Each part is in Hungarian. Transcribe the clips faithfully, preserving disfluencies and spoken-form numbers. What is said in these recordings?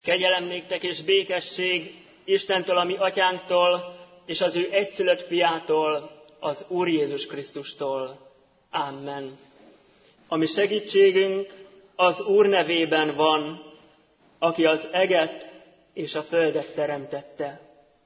Kegyelem néktek és békesség Istentől, a mi atyánktól, és az ő egyszülött fiától, az Úr Jézus Krisztustól. Amen. A mi segítségünk az Úr nevében van, aki az eget és a földet teremtette.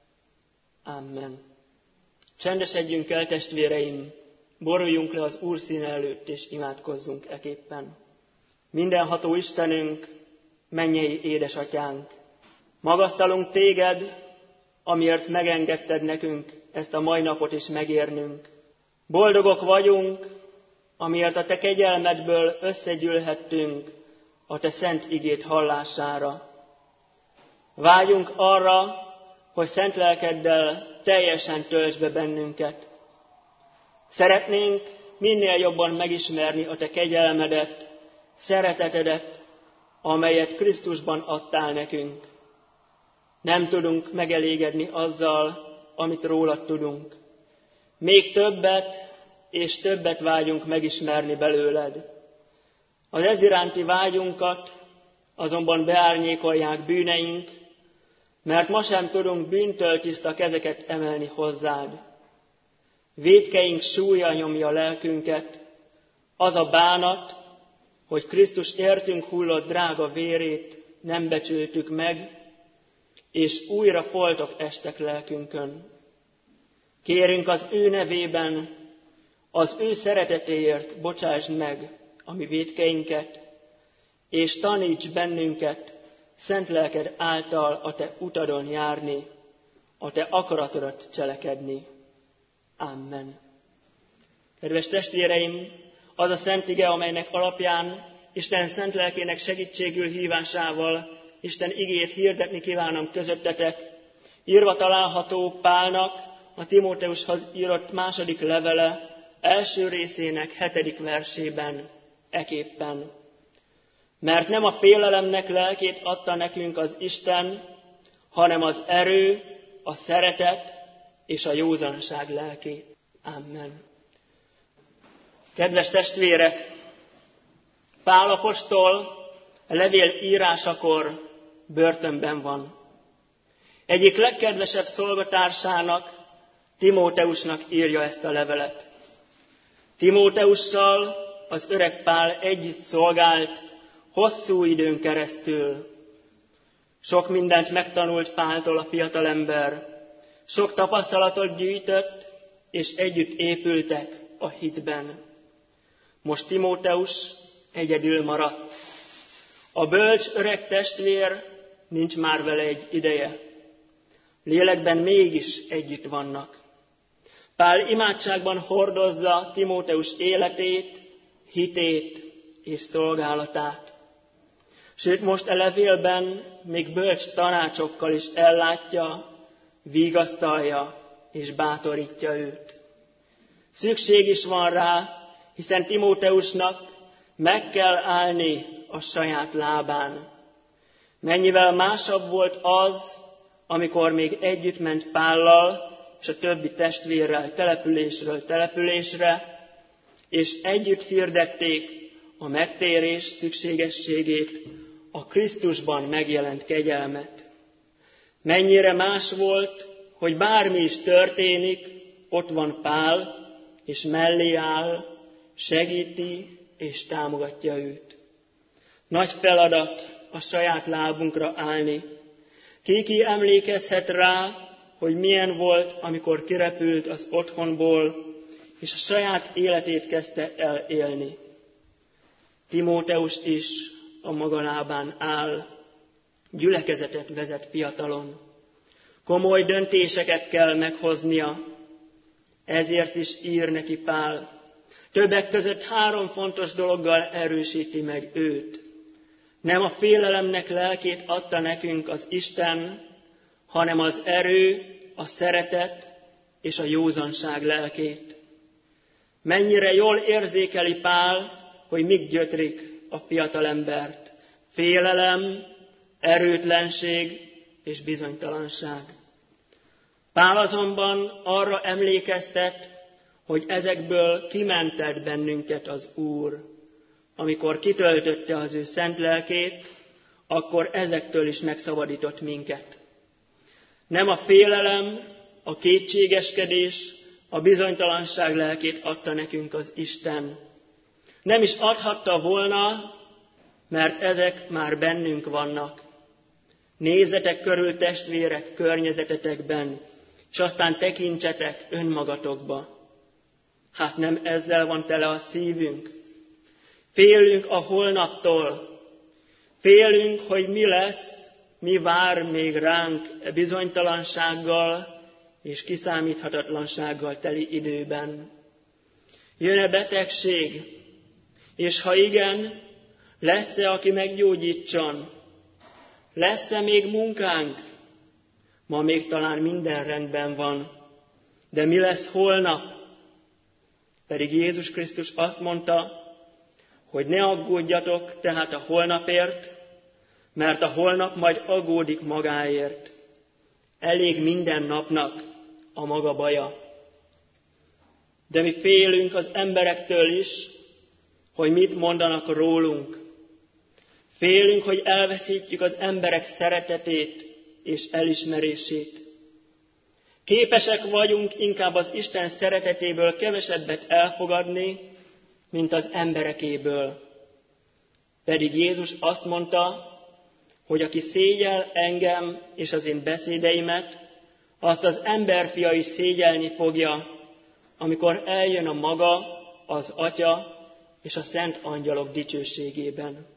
Amen. Csendesedjünk el, testvéreim, boruljunk le az Úr színe előtt, és imádkozzunk eképpen. Mindenható Istenünk, mennyei édesatyánk, magasztalunk téged, amiért megengedted nekünk ezt a mai napot is megérnünk. Boldogok vagyunk, amiért a te kegyelmedből összegyűlhettünk a te szent igét hallására. Vágyunk arra, hogy szent lelkeddel teljesen töltsd be bennünket. Szeretnénk minél jobban megismerni a te kegyelmedet, szeretetedet, amelyet Krisztusban adtál nekünk. Nem tudunk megelégedni azzal, amit rólad tudunk. Még többet és többet vágyunk megismerni belőled. Az ez iránti vágyunkat azonban beárnyékolják bűneink, mert ma sem tudunk bűntől tiszta kezeket emelni hozzád. Vétkeink súlya nyomja lelkünket, az a bánat, hogy Krisztus értünk hullott drága vérét nem becsültük meg, és újra foltok estek lelkünkön. Kérünk az ő nevében, az ő szeretetéért bocsásd meg a mi vétkeinket, és taníts bennünket szent lelked által a te utadon járni, a te akaratodat cselekedni. Amen. Kedves testvéreim, az a szent ige, amelynek alapján Isten szent lelkének segítségül hívásával Isten igét hirdetni kívánom közöttetek, írva található Pálnak a Timóteushoz írott második levele első részének hetedik versében, eképpen. Mert nem a félelemnek lelkét adta nekünk az Isten, hanem az erő, a szeretet és a józanság lelkét. Amen. Kedves testvérek, Pál apostol a levél írásakor börtönben van. Egyik legkedvesebb szolgatársának, Timóteusnak írja ezt a levelet. Timóteussal az öreg Pál együtt szolgált hosszú időn keresztül. Sok mindent megtanult Páltól a fiatalember, sok tapasztalatot gyűjtött, és együtt épültek a hitben. Most Timóteus egyedül maradt. A bölcs öreg testvér nincs már vele egy ideje. Lélekben mégis együtt vannak. Pál imádságban hordozza Timóteus életét, hitét és szolgálatát. Sőt, most e levélben még bölcs tanácsokkal is ellátja, vigasztalja és bátorítja őt. Szükség is van rá, hiszen Timóteusnak meg kell állni a saját lábán. Mennyivel másabb volt az, amikor még együtt ment Pállal és a többi testvérrel településről településre, és együtt hirdették a megtérés szükségességét, a Krisztusban megjelent kegyelmet. Mennyire más volt, hogy bármi is történik, ott van Pál, és mellé áll, segíti és támogatja őt. Nagy feladat a saját lábunkra állni. Ki ki emlékezhet rá, hogy milyen volt, amikor kirepült az otthonból, és a saját életét kezdte el élni. Timóteus is a maga lábán áll, gyülekezetet vezet fiatalon. Komoly döntéseket kell meghoznia, ezért is ír neki Pál. Többek között három fontos dologgal erősíti meg őt. Nem a félelemnek lelkét adta nekünk az Isten, hanem az erő, a szeretet és a józanság lelkét. Mennyire jól érzékeli Pál, hogy mik gyötrik a fiatalembert. Félelem, erőtlenség és bizonytalanság. Pál azonban arra emlékeztet, hogy ezekből kimentett bennünket az Úr, amikor kitöltötte az ő szent lelkét, akkor ezektől is megszabadított minket. Nem a félelem, a kétségeskedés, a bizonytalanság lelkét adta nekünk az Isten. Nem is adhatta volna, mert ezek már bennünk vannak. Nézzetek körül, testvérek, környezetetekben, és aztán tekintsetek önmagatokba. Hát nem ezzel van tele a szívünk. Félünk a holnaptól. Félünk, hogy mi lesz, mi vár még ránk e bizonytalansággal és kiszámíthatatlansággal teli időben. Jön-e betegség? És ha igen, lesz-e, aki meggyógyítson? Lesz-e még munkánk? Ma még talán minden rendben van, de mi lesz holnap? Pedig Jézus Krisztus azt mondta, hogy ne aggódjatok tehát a holnapért, mert a holnap majd aggódik magáért. Elég minden napnak a maga baja. De mi félünk az emberektől is, hogy mit mondanak rólunk. Félünk, hogy elveszítjük az emberek szeretetét és elismerését. Képesek vagyunk inkább az Isten szeretetéből kevesebbet elfogadni, mint az emberekéből. Pedig Jézus azt mondta, hogy aki szégyel engem és az én beszédeimet, azt az emberfia is szégyelni fogja, amikor eljön a maga, az Atya és a szent angyalok dicsőségében.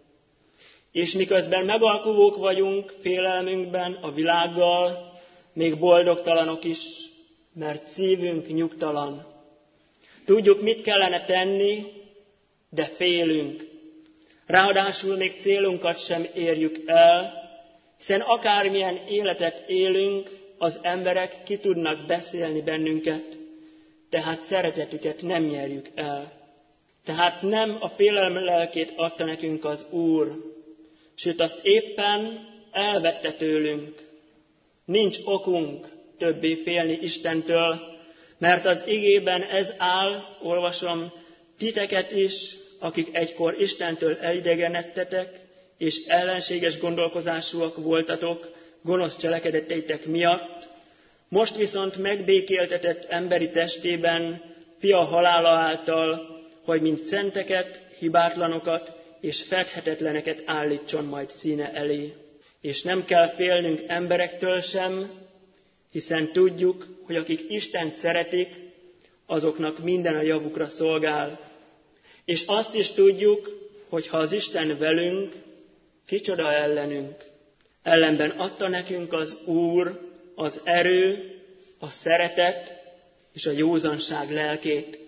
És miközben megalkuvók vagyunk félelmünkben a világgal, még boldogtalanok is, mert szívünk nyugtalan. Tudjuk, mit kellene tenni, de félünk. Ráadásul még célunkat sem érjük el, hiszen akármilyen életet élünk, az emberek ki tudnak beszélni bennünket, tehát szeretetüket nem nyerjük el. Tehát nem a félelem lelkét adta nekünk az Úr, sőt azt éppen elvette tőlünk. Nincs okunk többé félni Istentől, mert az igében ez áll, olvasom, titeket is, akik egykor Istentől elidegenedtetek, és ellenséges gondolkozásúak voltatok gonosz cselekedeteitek miatt, most viszont megbékéltetett emberi testében fia halála által, hogy mint szenteket, hibátlanokat és fedhetetleneket állítson majd színe elé. És nem kell félnünk emberektől sem, hiszen tudjuk, hogy akik Istent szeretik, azoknak minden a javukra szolgál. És azt is tudjuk, hogy ha az Isten velünk, kicsoda ellenünk. Ellenben adta nekünk az Úr az erő, a szeretet és a józanság lelkét.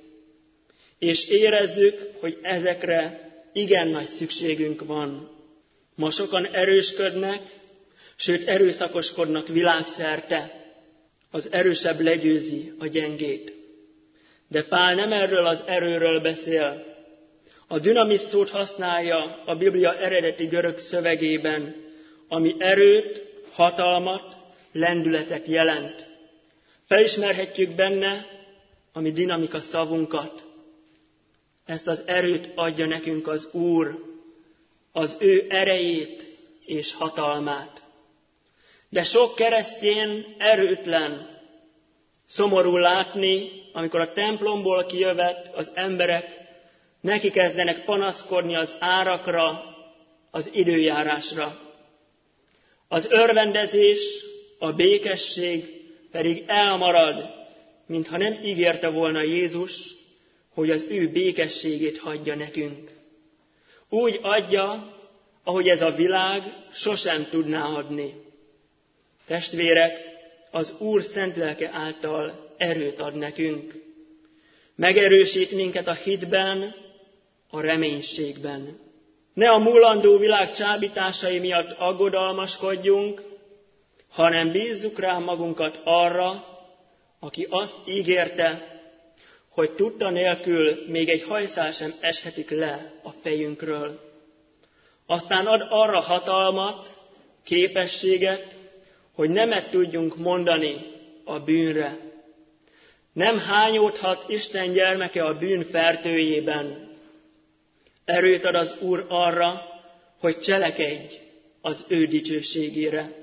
És érezzük, hogy ezekre igen nagy szükségünk van. Ma sokan erősködnek, sőt erőszakoskodnak világszerte. Az erősebb legyőzi a gyengét. De Pál nem erről az erőről beszél. A dünamis szót használja a Biblia eredeti görög szövegében, ami erőt, hatalmat, lendületet jelent. Felismerhetjük benne a mi dinamika szavunkat. Ezt az erőt adja nekünk az Úr, az ő erejét és hatalmát. De sok keresztény erőtlen, szomorú látni, amikor a templomból kijövet az emberek neki kezdenek panaszkodni az árakra, az időjárásra. Az örvendezés, a békesség pedig elmarad, mintha nem ígérte volna Jézus, hogy az ő békességét hagyja nekünk. Úgy adja, ahogy ez a világ sosem tudná adni. Testvérek, az Úr szent lelke által erőt ad nekünk. Megerősít minket a hitben, a reménységben. Ne a múlandó világ csábításai miatt aggodalmaskodjunk, hanem bízzuk rá magunkat arra, aki azt ígérte, hogy tudta nélkül még egy hajszál sem eshetik le a fejünkről. Aztán ad arra hatalmat, képességet, hogy nemet tudjunk mondani a bűnre. Nem hányódhat Isten gyermeke a bűn fertőjében. Erőt ad az Úr arra, hogy cselekedj, az ő dicsőségére.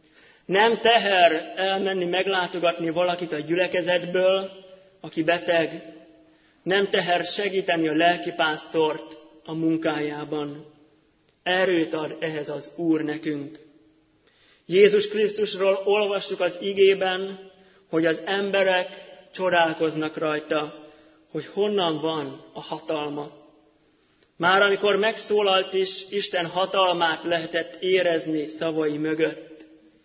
Nem teher elmenni meglátogatni valakit a gyülekezetből, aki beteg. Nem teher segíteni a lelkipásztort a munkájában. Erőt ad ehhez az Úr nekünk. Jézus Krisztusról olvassuk az igében, hogy az emberek csodálkoznak rajta, hogy honnan van a hatalma. Már amikor megszólalt is, Isten hatalmát lehetett érezni szavai mögött.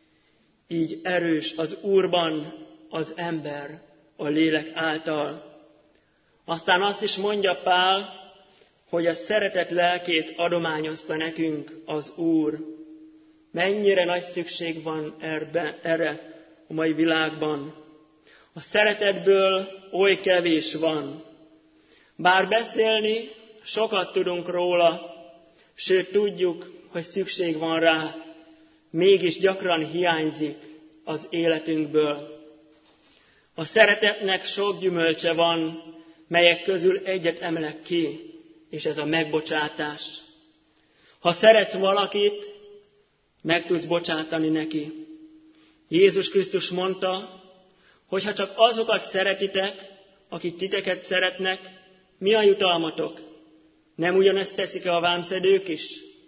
Így erős az Úrban az ember a lélek által. Aztán azt is mondja Pál, hogy a szeretet lelkét adományozta nekünk az Úr. Mennyire nagy szükség van erbe, erre a mai világban. A szeretetből oly kevés van. Bár beszélni sokat tudunk róla, sőt tudjuk, hogy szükség van rá, mégis gyakran hiányzik az életünkből. A szeretetnek sok gyümölcse van, melyek közül egyet emelek ki, és ez a megbocsátás. Ha szeretsz valakit, meg tudsz bocsátani neki. Jézus Krisztus mondta, hogy ha csak azokat szeretitek, akik titeket szeretnek, mi a jutalmatok? Nem ugyanezt teszik-e a vámszedők is?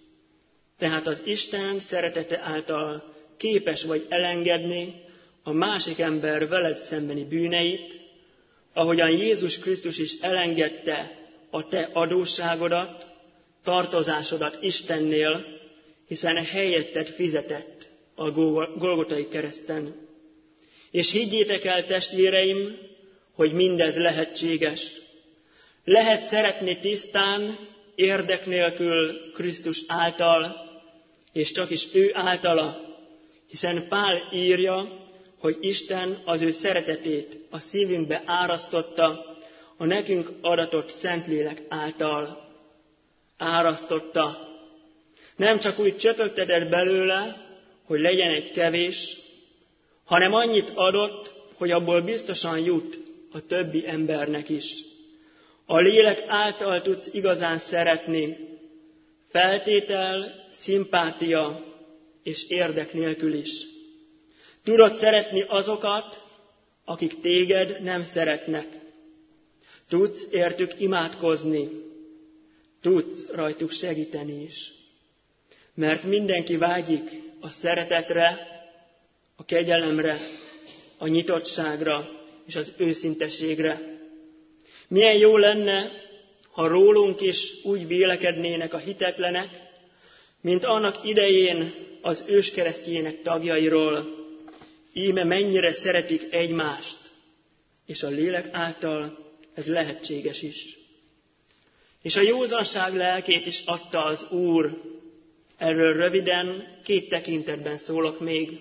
Tehát az Isten szeretete által képes vagy elengedni a másik ember veled szembeni bűneit, ahogyan Jézus Krisztus is elengedte a te adósságodat, tartozásodat Istennél, hiszen helyetted fizetett a Golgotai kereszten. És higgyétek el, testvéreim, hogy mindez lehetséges. Lehet szeretni tisztán, érdek nélkül Krisztus által, és csak is ő általa, hiszen Pál írja, hogy Isten az ő szeretetét a szívünkbe árasztotta, a nekünk adatott Szentlélek által. Árasztotta. Nem csak úgy csöpögtetett belőle, hogy legyen egy kevés, hanem annyit adott, hogy abból biztosan jut a többi embernek is. A lélek által tudsz igazán szeretni, feltétel, szimpátia és érdek nélkül is. Tudod szeretni azokat, akik téged nem szeretnek. Tudsz értük imádkozni, tudsz rajtuk segíteni is. Mert mindenki vágyik a szeretetre, a kegyelemre, a nyitottságra és az őszinteségre. Milyen jó lenne, ha rólunk is úgy vélekednének a hitetlenek, mint annak idején az őskeresztjének tagjairól. Íme mennyire szeretik egymást, és a lélek által ez lehetséges is. És a józanság lelkét is adta az Úr. Erről röviden két tekintetben szólok még.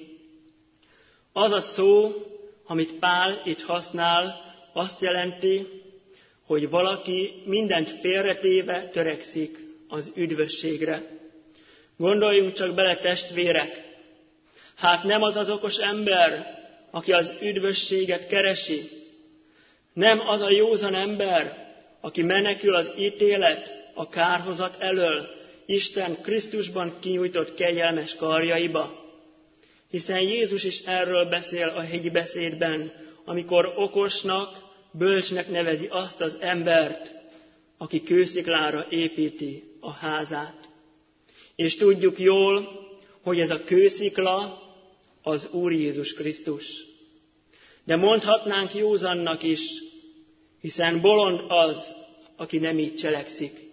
Az a szó, amit Pál itt használ, azt jelenti, hogy valaki mindent félretéve törekszik az üdvösségre. Gondoljunk csak bele, testvérek! Hát nem az az okos ember, aki az üdvösséget keresi. Nem az a józan ember, aki menekül az ítélet, a kárhozat elől, Isten Krisztusban kinyújtott kegyelmes karjaiba. Hiszen Jézus is erről beszél a hegyi beszédben, amikor okosnak, bölcsnek nevezi azt az embert, aki kősziklára építi a házát. És tudjuk jól, hogy ez a kőszikla az Úr Jézus Krisztus. De mondhatnánk józannak is, hiszen bolond az, aki nem így cselekszik.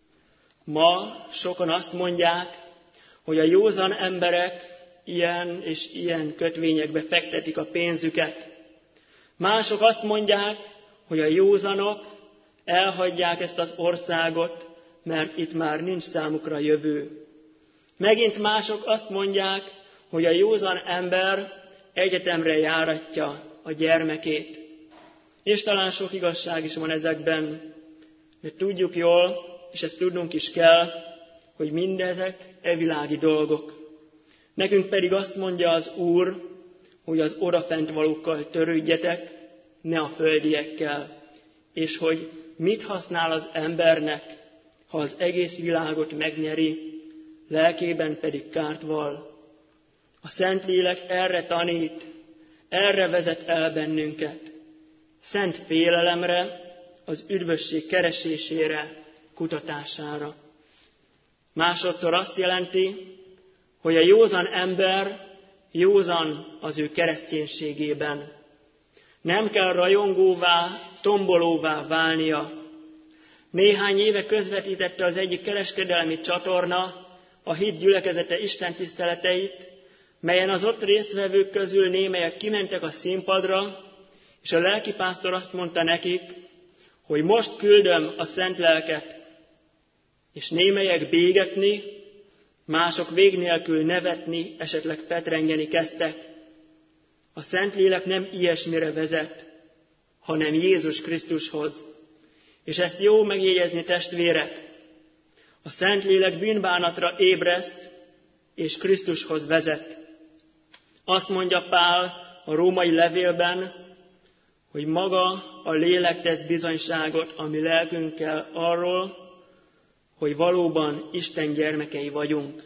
Ma sokan azt mondják, hogy a józan emberek ilyen és ilyen kötvényekbe fektetik a pénzüket. Mások azt mondják, hogy a józanok elhagyják ezt az országot, mert itt már nincs számukra jövő. Megint mások azt mondják, hogy a józan ember egyetemre járatja a gyermekét. És talán sok igazság is van ezekben, de tudjuk jól, és ezt tudnunk is kell, hogy mindezek evilági dolgok. Nekünk pedig azt mondja az Úr, hogy az odafent valókkal törődjetek, ne a földiekkel, és hogy mit használ az embernek, ha az egész világot megnyeri, lelkében pedig kárt vall. A Szentlélek erre tanít, erre vezet el bennünket, szent félelemre, az üdvösség keresésére, kutatására. Másodszor azt jelenti, hogy a józan ember józan az ő kereszténységében. Nem kell rajongóvá, tombolóvá válnia. Néhány éve közvetítette az egyik kereskedelmi csatorna a hit gyülekezete istentiszteleteit, melyen az ott résztvevők közül némelyek kimentek a színpadra, és a lelkipásztor azt mondta nekik, hogy most küldöm a szent lelket, és némelyek bégetni, mások vég nélkül nevetni, esetleg fetrengeni kezdtek. A Szentlélek nem ilyesmire vezet, hanem Jézus Krisztushoz. És ezt jó megjegyezni, testvérek. A Szentlélek bűnbánatra ébreszt, és Krisztushoz vezet. Azt mondja Pál a római levélben, hogy maga a lélek tesz bizonyságot a mi lelkünkkel arról, hogy valóban Isten gyermekei vagyunk.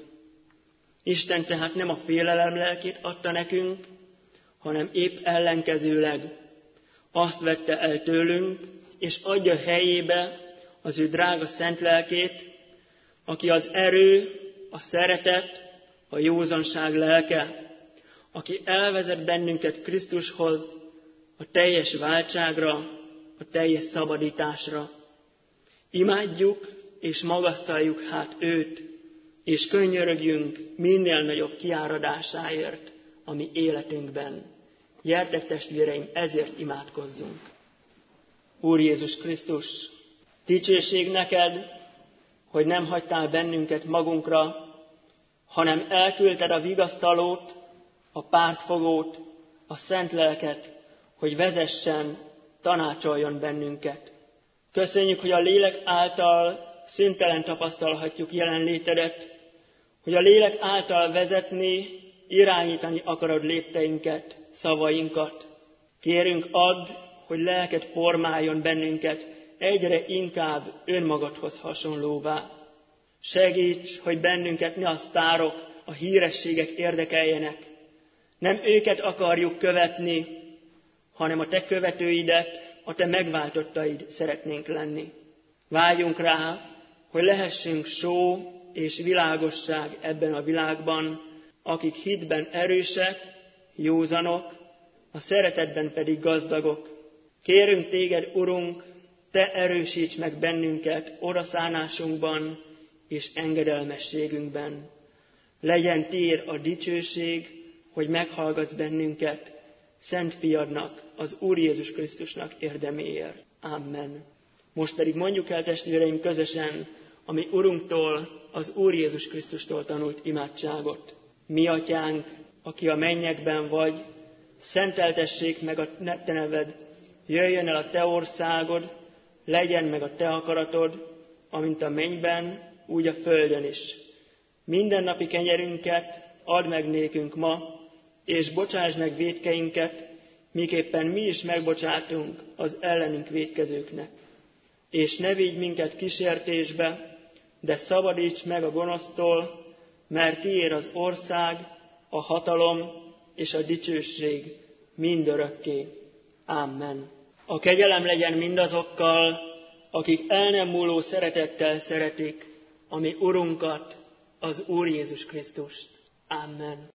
Isten tehát nem a félelem lelkét adta nekünk, hanem épp ellenkezőleg azt vette el tőlünk, és adja helyébe az ő drága szent lelkét, aki az erő, a szeretet, a józanság lelke, aki elvezet bennünket Krisztushoz, a teljes váltságra, a teljes szabadításra. Imádjuk és magasztaljuk hát őt, és könyörögjünk minél nagyobb kiáradásáért a mi életünkben. Gyertek, testvéreim, ezért imádkozzunk. Úr Jézus Krisztus, dicsőség neked, hogy nem hagytál bennünket magunkra, hanem elküldted a vigasztalót, a pártfogót, a szent lelket, hogy vezessen, tanácsoljon bennünket. Köszönjük, hogy a lélek által szüntelen tapasztalhatjuk jelenlétedet, hogy a lélek által vezetni, irányítani akarod lépteinket, szavainkat. Kérünk, add, hogy lelked formáljon bennünket egyre inkább önmagadhoz hasonlóvá. Segíts, hogy bennünket ne a sztárok, a hírességek érdekeljenek. Nem őket akarjuk követni, hanem a te követőidet, a te megváltottaid szeretnénk lenni. Vágyunk rá, hogy lehessünk só és világosság ebben a világban, akik hitben erősek, józanok, a szeretetben pedig gazdagok. Kérünk téged, Urunk, te erősíts meg bennünket odaszánásunkban és engedelmességünkben. Legyen tiéd a dicsőség, hogy meghallgatsz bennünket, Szent Fiadnak, az Úr Jézus Krisztusnak érdeméért. Amen. Most pedig mondjuk el, testvéreim, közösen a mi Urunktól, az Úr Jézus Krisztustól tanult imádságot. Mi atyánk, aki a mennyekben vagy, szenteltessék meg a te neved, jöjjön el a te országod, legyen meg a te akaratod, amint a mennyben, úgy a földön is. Mindennapi kenyerünket add meg nékünk ma, és bocsásd meg vétkeinket, miképpen mi is megbocsátunk az ellenünk vétkezőknek. És ne vigy minket kísértésbe, de szabadíts meg a gonosztól, mert tiéd az ország, a hatalom és a dicsőség mindörökké. Amen. A kegyelem legyen mindazokkal, akik el nem múló szeretettel szeretik a mi Urunkat, az Úr Jézus Krisztust. Amen.